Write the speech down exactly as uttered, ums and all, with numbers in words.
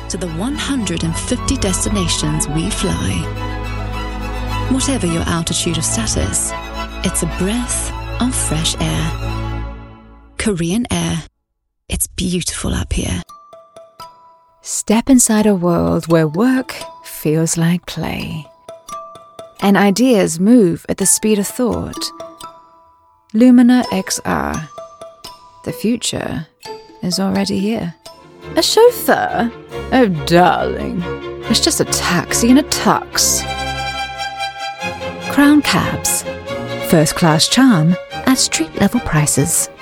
to the one hundred fifty destinations we fly. Whatever your altitude of status, it's a breath of fresh air. Korean Air. It's beautiful up here. Step inside a world where work feels like play, and ideas move at the speed of thought. Lumina X R. The future is already here. A chauffeur? Oh, darling. It's just a taxi in a tux. Crown Cabs. First-class charm at street-level prices.